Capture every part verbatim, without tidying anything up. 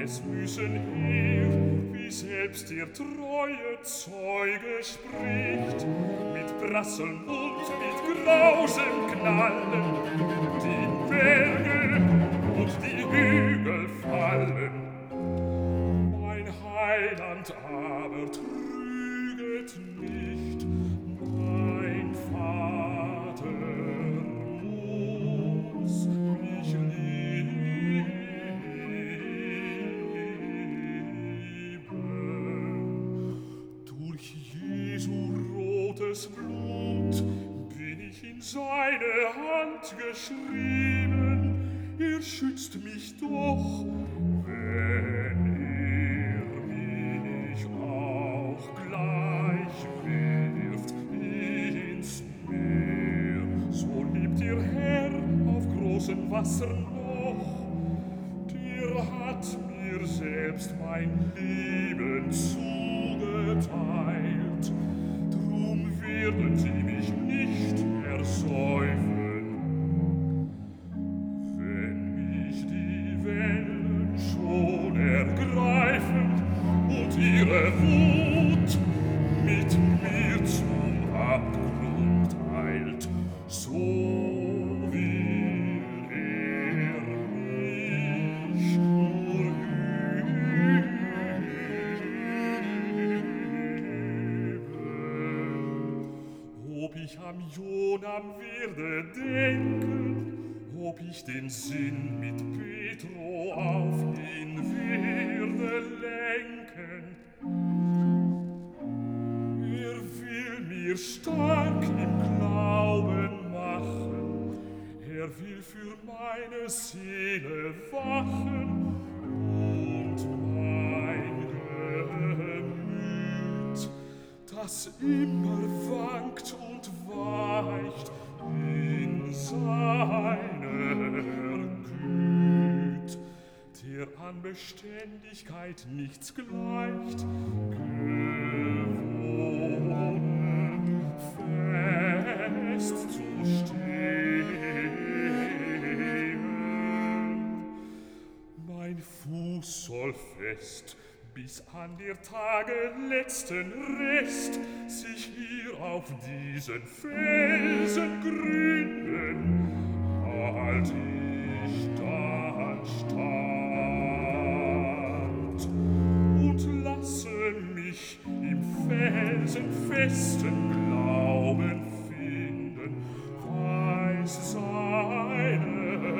es müssen ihr, wie selbst der treue Zeuge spricht, mit Prasseln und mit Grausen knallen, die Berge und die Hügel fallen. Mein Heiland aber trüget nicht, mein Vater muss mich lieben. Durch Jesu rotes Blut bin ich in seine Hand geschrieben. Er schützt mich doch, wenn er mich auch gleich wirft ins Meer. So lebt der Herr auf großen Wassern noch, der hat mir selbst mein Leben zugeteilt. Drum werden sie mich nicht ersäufen, schon ergreifen und ihre Wut mit mir zum Abgrund eilt. So will er mich nur üben. Ob ich am Jonam werde denken, ob ich den Sinn mit Petro auf ihn werde lenken. Er will mir stark im Glauben machen, er will für meine Seele wachen und mein Gemüt, das immer wankt und weicht in seiner Güt, der an Beständigkeit nichts gleicht, gewohnen fest zu stehen. Mein Fuß soll fest bis an der Tage letzten Rest sich hier auf diesen Felsen gründen, halt ich dann stand und lasse mich im felsenfesten Glauben finden, weiß seine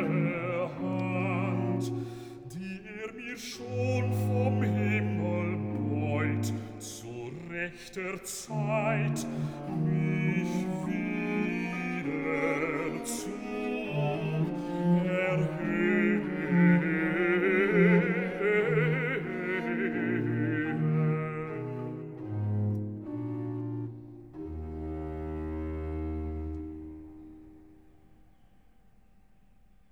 Hand, die er mir schon vom Himmel beut, zu rechter Zeit mich wieder zu